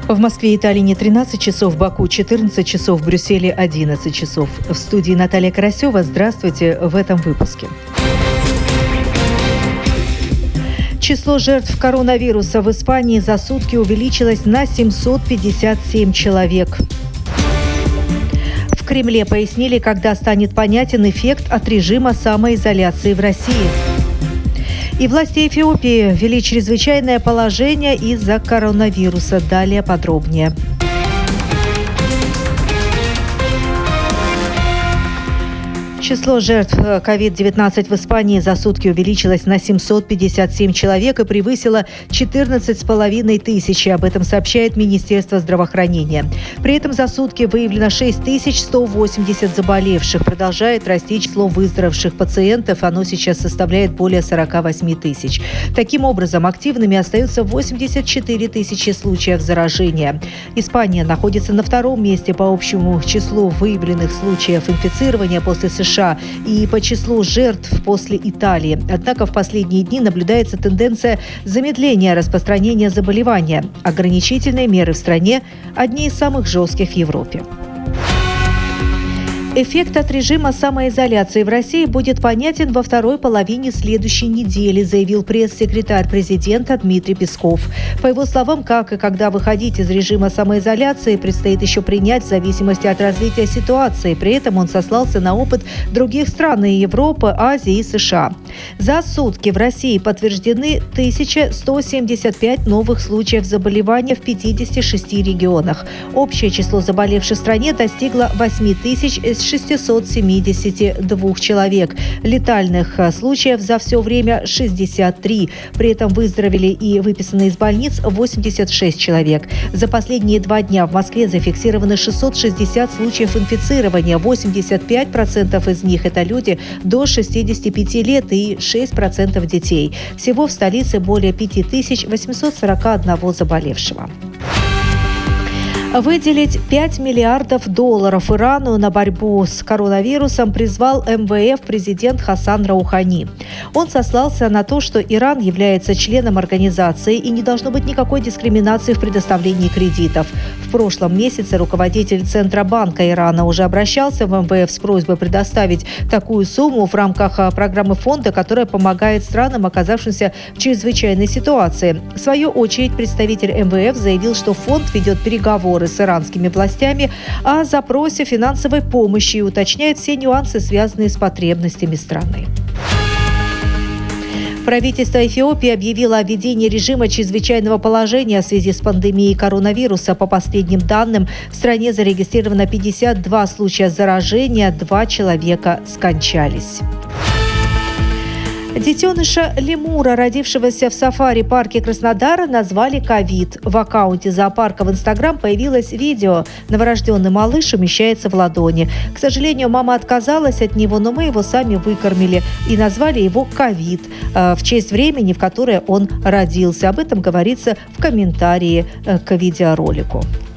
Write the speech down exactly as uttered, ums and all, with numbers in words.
В Москве и Таллине тринадцать часов, в Баку четырнадцать часов, в Брюсселе одиннадцать часов. В студии Наталья Карасева. Здравствуйте в этом выпуске. Число жертв коронавируса в Испании за сутки увеличилось на семьсот пятьдесят семь человек. В Кремле пояснили, когда станет понятен эффект от режима самоизоляции в России. И власти Эфиопии ввели чрезвычайное положение из-за коронавируса. Далее подробнее. Число жертв ковид девятнадцать в Испании за сутки увеличилось на семьсот пятьдесят семь человек и превысило четырнадцать с половиной тысяч. Об этом сообщает Министерство здравоохранения. При этом за сутки выявлено шесть тысяч сто восемьдесят заболевших. Продолжает расти число выздоровевших пациентов. Оно сейчас составляет более сорок восемь тысяч. Таким образом, активными остаются восемьдесят четыре тысячи случаев заражения. Испания находится на втором месте по общему числу выявленных случаев инфицирования после США и по числу жертв после Италии. Однако в последние дни наблюдается тенденция замедления распространения заболевания. Ограничительные меры в стране – одни из самых жестких в Европе. Эффект от режима самоизоляции в России будет понятен во второй половине следующей недели, заявил пресс-секретарь президента Дмитрий Песков. По его словам, как и когда выходить из режима самоизоляции, предстоит еще принять в зависимости от развития ситуации. При этом он сослался на опыт других стран и Европы, Азии и США. За сутки в России подтверждены тысяча сто семьдесят пять новых случаев заболевания в пятидесяти шести регионах. Общее число заболевших в стране достигло восемь тысяч шестьсот семьдесят два человек. Летальных случаев за все время шестьдесят три. При этом выздоровели и выписаны из больниц восемьдесят шесть человек. За последние два дня в Москве зафиксированы шестьсот шестьдесят случаев инфицирования. восемьдесят пять процентов из них – это люди до шестидесяти пяти лет и шесть процентов детей. Всего в столице более пять тысяч восемьсот сорок один заболевшего. Выделить пять миллиардов долларов Ирану на борьбу с коронавирусом призвал эм вэ эф президент Хасан Роухани. Он сослался на то, что Иран является членом организации и не должно быть никакой дискриминации в предоставлении кредитов. В прошлом месяце руководитель Центробанка Ирана уже обращался в эм вэ эф с просьбой предоставить такую сумму в рамках программы фонда, которая помогает странам, оказавшимся в чрезвычайной ситуации. В свою очередь, представитель эм вэ эф заявил, что фонд ведет переговоры с иранскими властями о запросе финансовой помощи и уточняет все нюансы, связанные с потребностями страны. Правительство Эфиопии объявило о введении режима чрезвычайного положения в связи с пандемией коронавируса. По последним данным, в стране зарегистрировано пятьдесят два случая заражения, два человека скончались. Детеныша лемура, родившегося в сафари-парке Краснодара, назвали «Ковид». В аккаунте зоопарка в Инстаграм появилось видео. Новорожденный малыш умещается в ладони. К сожалению, мама отказалась от него, но мы его сами выкормили и назвали его «Ковид» в честь времени, в которое он родился. Об этом говорится в комментарии к видеоролику.